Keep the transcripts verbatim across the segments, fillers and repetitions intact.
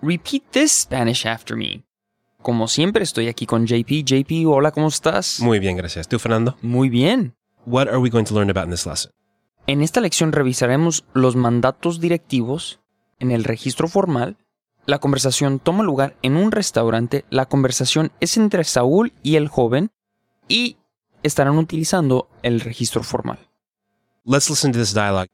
repeat this Spanish after me. Como siempre, estoy aquí con J P. J P, hola, ¿cómo estás? Muy bien, gracias. ¿Tú, Fernando? Muy bien. What are we going to learn about in this lesson? En esta lección revisaremos los mandatos directivos en el registro formal. La conversación toma lugar en un restaurante. La conversación es entre Saúl y el joven y estarán utilizando el registro formal. Let's listen to this dialogue.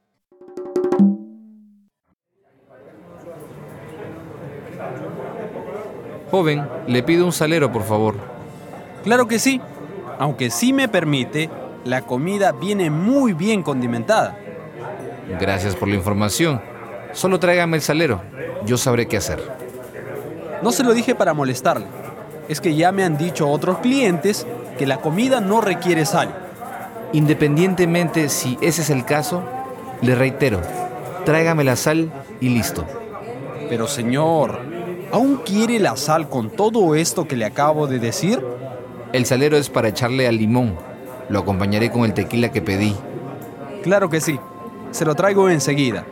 Joven, le pido un salero, por favor. Claro que sí. Aunque sí me permite, la comida viene muy bien condimentada. Gracias por la información. Solo tráigame el salero. Yo sabré qué hacer. No se lo dije para molestarle. Es que ya me han dicho otros clientes que la comida no requiere sal. Independientemente si ese es el caso, le reitero, tráigame la sal y listo. Pero señor, ¿aún quiere la sal con todo esto que le acabo de decir? El salero es para echarle al limón. Lo acompañaré con el tequila que pedí. Claro que sí. Se lo traigo enseguida.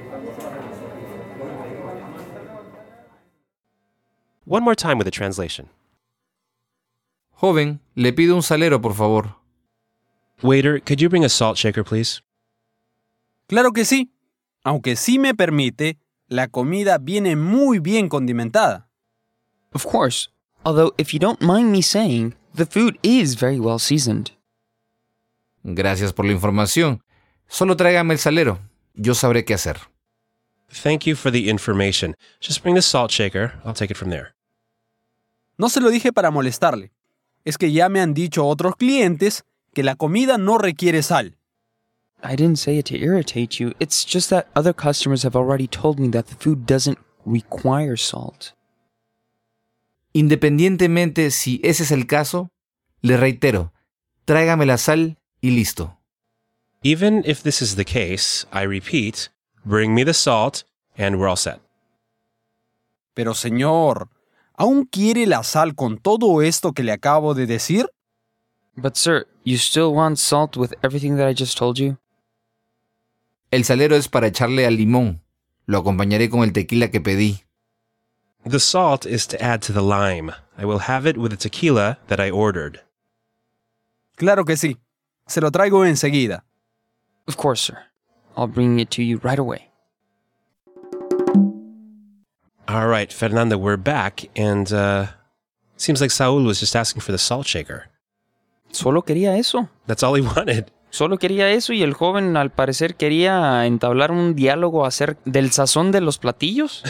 One more time with the translation. Joven, le pido un salero, por favor. Waiter, could you bring a salt shaker, please? Claro que sí. Aunque sí me permite, la comida viene muy bien condimentada. Of course, although if you don't mind me saying, the food is very well seasoned. Gracias por la información. Solo tráigame el salero. Yo sabré qué hacer. Thank you for the information. Just bring the salt shaker. I'll take it from there. No se lo dije para molestarle. Es que ya me han dicho otros clientes que la comida no requiere sal. I didn't say it to irritate you. It's just that other customers have already told me that the food doesn't require salt. Independientemente si ese es el caso, le reitero, tráigame la sal y listo. Even if this is the case, I repeat, bring me the salt and we're all set. Pero señor, ¿aún quiere la sal con todo esto que le acabo de decir? But sir, you still want salt with everything that I just told you? El salero es para echarle al limón. Lo acompañaré con el tequila que pedí. The salt is to add to the lime. I will have it with the tequila that I ordered. Claro que sí. Se lo traigo enseguida. Of course, sir. I'll bring it to you right away. All right, Fernando, we're back, and uh, seems like Saul was just asking for the salt shaker. Solo quería eso. That's all he wanted. Solo quería eso y el joven al parecer quería entablar un diálogo acerca del sazón de los platillos.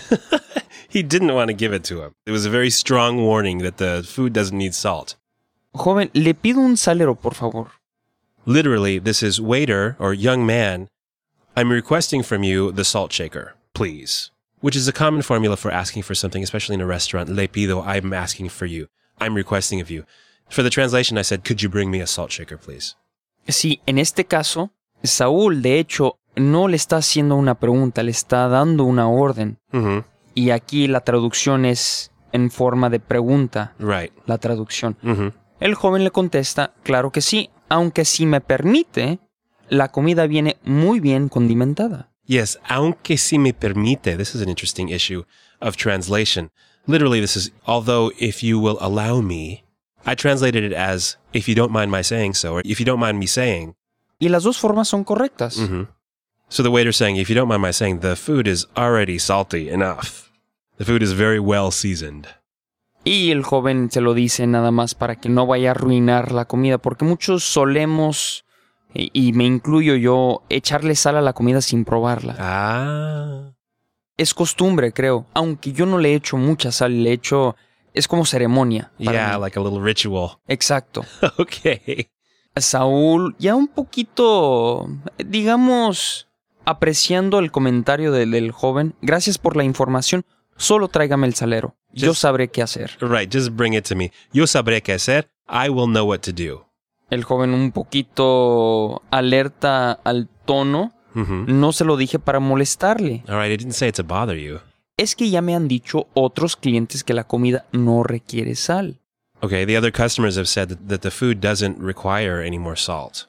He didn't want to give it to him. It was a very strong warning that the food doesn't need salt. Joven, le pido un salero, por favor. Literally, this is waiter or young man. I'm requesting from you the salt shaker, please. Which is a common formula for asking for something, especially in a restaurant. Le pido, I'm asking for you. I'm requesting of you. For the translation, I said, could you bring me a salt shaker, please? Sí, en este caso, Saúl, de hecho, no le está haciendo una pregunta, le está dando una orden. Mm-hmm. Y aquí la traducción es en forma de pregunta. Right. La traducción. Mm-hmm. El joven le contesta, claro que sí, aunque si me permite, la comida viene muy bien condimentada. Yes, aunque si me permite. This is an interesting issue of translation. Literally, this is, although if you will allow me. I translated it as, if you don't mind my saying so, or if you don't mind me saying. Y las dos formas son correctas. Mm-hmm. So the waiter's saying, if you don't mind my saying, the food is already salty enough. The food is very well seasoned. Y el joven se lo dice nada más para que no vaya a arruinar la comida, porque muchos solemos, y, y me incluyo yo, echarle sal a la comida sin probarla. Ah. Es costumbre, creo. Aunque yo no le echo mucha sal, le echo... Es como ceremonia. Yeah, mí. like a little ritual. Exacto. Okay. Saúl, ya un poquito, digamos, apreciando el comentario del, del joven. Gracias por la información. Solo tráigame el salero. Just, yo sabré qué hacer. Right, just bring it to me. Yo sabré qué hacer. I will know what to do. El joven un poquito alerta al tono. Mm-hmm. No se lo dije para molestarle. All right, I didn't say it to bother you. Es que ya me han dicho otros clientes que la comida no requiere sal. Okay, the other customers have said that, that the food doesn't require any more salt.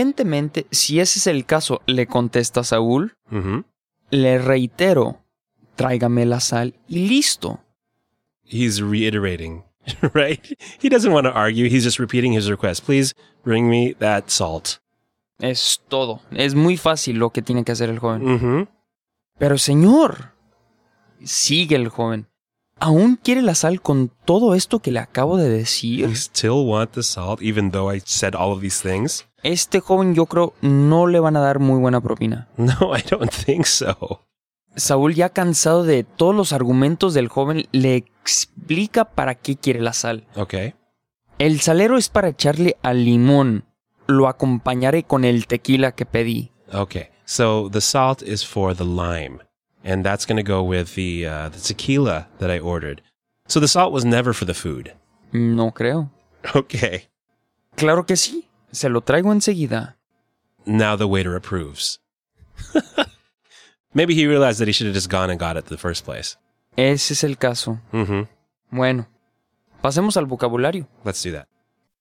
Independientemente, si ese es el caso, le contesta Saúl, Mm-hmm. le reitero, tráigame la sal y listo. He's reiterating, right? He doesn't want to argue. He's just repeating his request. Please bring me that salt. Es todo. Es muy fácil lo que tiene que hacer el joven. Mm-hmm. Pero señor, sigue el joven. ¿Aún quiere la sal con todo esto que le acabo de decir? You still want the salt, even though I said all of these things? Este joven yo creo no le van a dar muy buena propina. No, I don't think so. Saúl, ya cansado de todos los argumentos del joven, le explica para qué quiere la sal. Okay. El salero es para echarle al limón. Lo acompañaré con el tequila que pedí. Okay. So the salt is for the lime. And that's going to go with the, uh, the tequila that I ordered. So the salt was never for the food. No creo. Okay. Claro que sí. Se lo traigo enseguida. Now the waiter approves. Maybe he realized that he should have just gone and got it in the first place. Ese es el caso. Mm-hmm. Bueno, pasemos al vocabulario. Let's do that.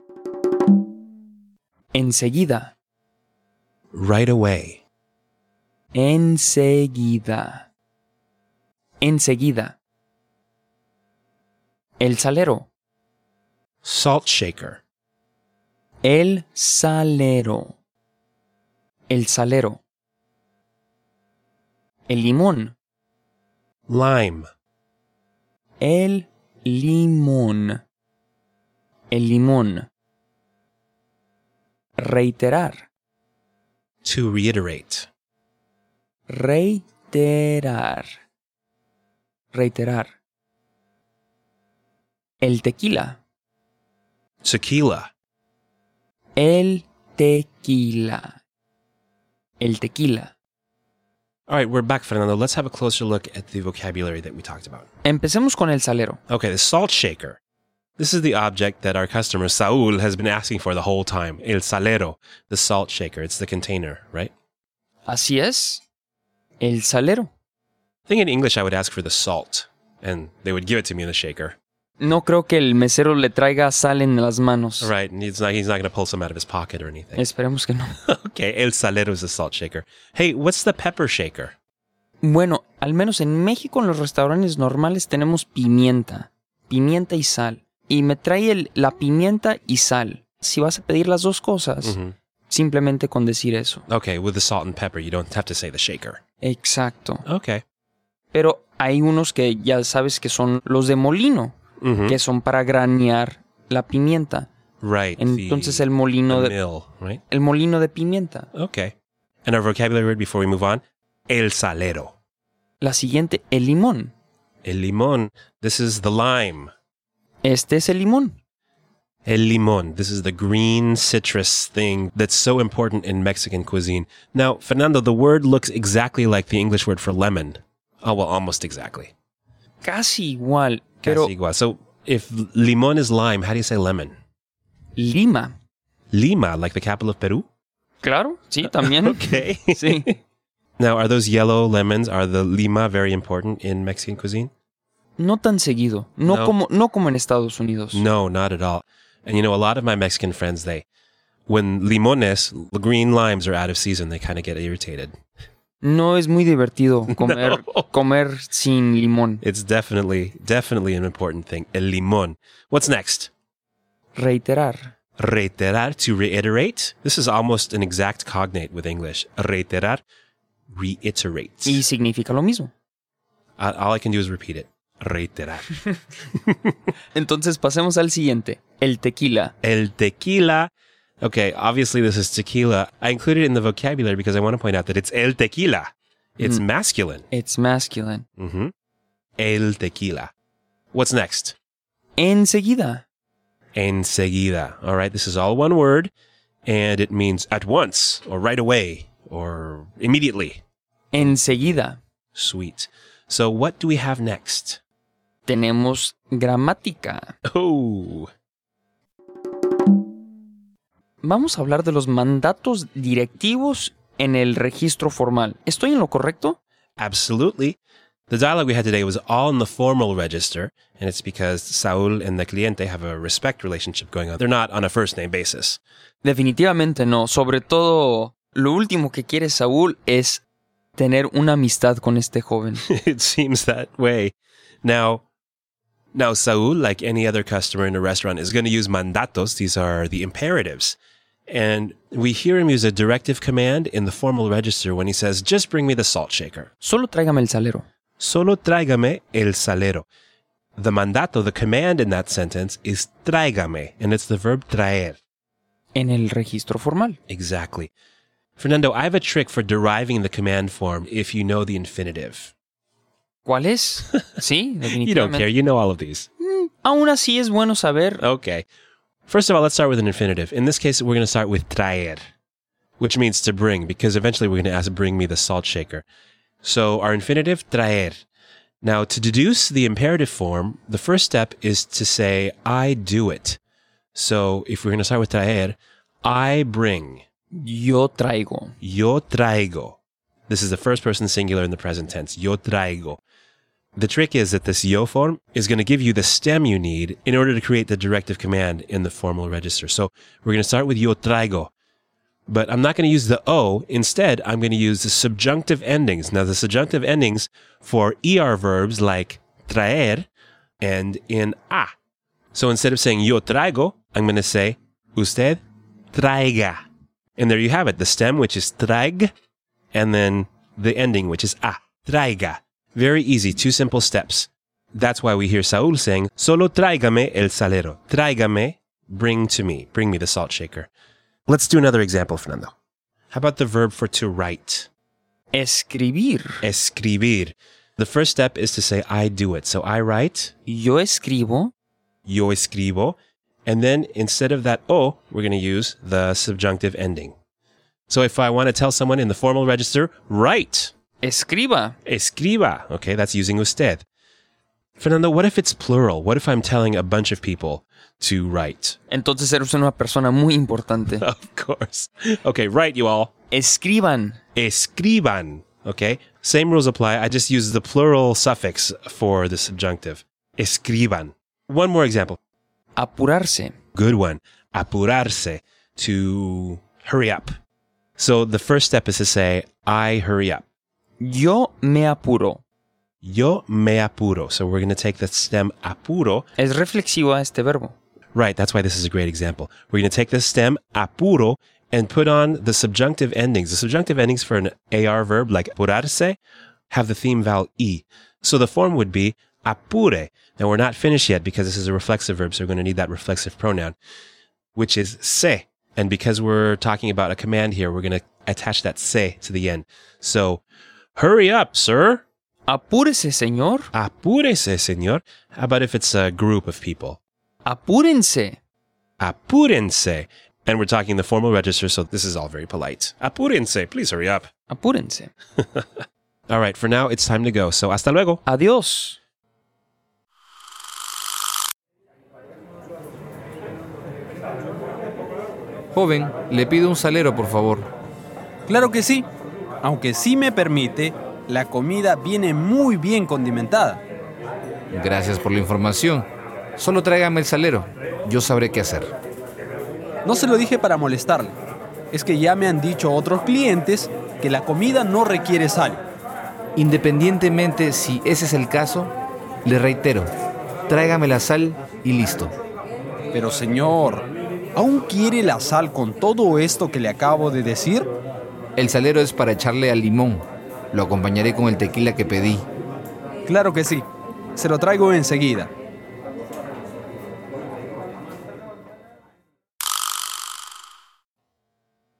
Enseguida. Right away. Enseguida. Enseguida. El salero. Salt shaker. El salero. El salero. El limón. Lime. El limón. El limón. Reiterar. To reiterate. Reiterar. Reiterar. El tequila. Tequila. El tequila. El tequila. All right, we're back, Fernando. Let's have a closer look at the vocabulary that we talked about. Empecemos con el salero. Okay, the salt shaker. This is the object that our customer, Saúl, has been asking for the whole time. El salero, the salt shaker. It's the container, right? Así es. El salero. I think in English I would ask for the salt, and they would give it to me in the shaker. No creo que el mesero le traiga sal en las manos. Right, and he's not, he's not going to pull some out of his pocket or anything. Esperemos que no. Okay, el salero is the salt shaker. Hey, what's the pepper shaker? Bueno, al menos en México en los restaurantes normales tenemos pimienta. Pimienta y sal. Y me trae el, la pimienta y sal. Si vas a pedir las dos cosas, Mm-hmm. simplemente con decir eso. Okay, with the salt and pepper, you don't have to say the shaker. Exacto. Okay. Pero hay unos que ya sabes que son los de molino, Mm-hmm. que son para granear la pimienta. Right. Entonces the, el molino the de mill, right? el molino de pimienta. Okay. And our vocabulary word before we move on, el salero. La siguiente, el limón. El limón, this is the lime. Este es el limón. El limón, this is the green citrus thing that's so important in Mexican cuisine. Now, Fernando, the word looks exactly like the English word for lemon. Oh, well, almost exactly. Casi igual, pero Casi igual. So if limón is lime, how do you say lemon? Lima. Lima, like the capital of Peru? Claro, sí, también. Okay. Sí. Now, are those yellow lemons, are the lima very important in Mexican cuisine? No tan seguido. No, No. Como, no como en Estados Unidos. No, not at all. And you know, a lot of my Mexican friends, they, when limones, the green limes are out of season, they kind of get irritated. No es muy divertido comer, No. comer sin limón. It's definitely, definitely an important thing. El limón. What's next? Reiterar. Reiterar, to reiterate. This is almost an exact cognate with English. Reiterar, reiterate. Y significa lo mismo. Uh, all I can do is repeat it. Reiterar. Entonces pasemos al siguiente. El tequila. El tequila. Okay, obviously this is tequila. I included it in the vocabulary because I want to point out that it's el tequila. It's Mm. masculine. It's masculine. Mm-hmm. El tequila. What's next? Enseguida. Enseguida. All right, this is all one word, and it means at once, or right away, or immediately. Enseguida. Sweet. So what do we have next? Tenemos gramática. Oh. Vamos a hablar de los mandatos directivos en el registro formal. ¿Estoy en lo correcto? Absolutely. The dialogue we had today was all in the formal register, and it's because Saúl and the cliente have a respect relationship going on. They're not on a first-name basis. Definitivamente no. Sobre todo, lo último que quiere Saúl es tener una amistad con este joven. It seems that way. Now, now Saúl, like any other customer in a restaurant, is going to use mandatos. These are the imperatives. And we hear him use a directive command in the formal register when he says, just bring me the salt shaker. Solo tráigame el salero. Solo tráigame el salero. The mandato, the command in that sentence is tráigame, and it's the verb traer. En el registro formal. Exactly. Fernando, I have a trick for deriving the command form if you know the infinitive. ¿Cuál es? Sí, definitivamente. You don't care. You know all of these. Mm, aún así es bueno saber. Okay. First of all, let's start with an infinitive. In this case, we're going to start with traer, which means to bring, because eventually we're going to ask, bring me the salt shaker. So our infinitive, traer. Now, to deduce the imperative form, the first step is to say, I do it. So if we're going to start with traer, I bring. Yo traigo. Yo traigo. This is the first person singular in the present tense. Yo traigo. The trick is that this yo form is going to give you the stem you need in order to create the directive command in the formal register. So we're going to start with yo traigo. But I'm not going to use the O. Instead, I'm going to use the subjunctive endings. Now, the subjunctive endings for E R verbs like traer end in a. So instead of saying yo traigo, I'm going to say usted traiga. And there you have it, the stem, which is traig, and then the ending, which is a, traiga. Very easy, two simple steps. That's why we hear Saúl saying, solo tráigame el salero. Tráigame, bring to me, bring me the salt shaker. Let's do another example, Fernando. How about the verb for to write? Escribir. Escribir. The first step is to say, I do it. So I write. Yo escribo. Yo escribo. And then instead of that O, we're going to use the subjunctive ending. So if I want to tell someone in the formal register, write. Escriba. Escriba. Okay, that's using usted. Fernando, what if it's plural? What if I'm telling a bunch of people to write? Entonces eres una persona muy importante. Of course. Okay, write you all. Escriban. Escriban. Okay, same rules apply. I just use the plural suffix for the subjunctive. Escriban. One more example. Apurarse. Good one. Apurarse. To hurry up. So the first step is to say, I hurry up. Yo me apuro. Yo me apuro. So we're going to take the stem apuro. Es reflexivo a este verbo. Right, that's why this is a great example. We're going to take the stem apuro and put on the subjunctive endings. The subjunctive endings for an A R verb like apurarse have the theme vowel E. So the form would be apure. Now we're not finished yet because this is a reflexive verb, so we're going to need that reflexive pronoun, which is se. And because we're talking about a command here, we're going to attach that se to the end. So, hurry up, sir. Apúrese, señor. Apúrese, señor. How about if it's a group of people? Apúrense. Apúrense. And we're talking the formal register, so this is all very polite. Apúrense. Please hurry up. Apúrense. All right, for now, it's time to go. So, hasta luego. Adiós. Joven, le pido un salero, por favor. Claro que sí. Aunque sí me permite, la comida viene muy bien condimentada. Gracias por la información. Solo tráigame el salero. Yo sabré qué hacer. No se lo dije para molestarle. Es que ya me han dicho otros clientes que la comida no requiere sal. Independientemente si ese es el caso, le reitero, tráigame la sal y listo. Pero señor, ¿aún quiere la sal con todo esto que le acabo de decir? El salero es para echarle al limón. Lo acompañaré con el tequila que pedí. Claro que sí. Se lo traigo enseguida.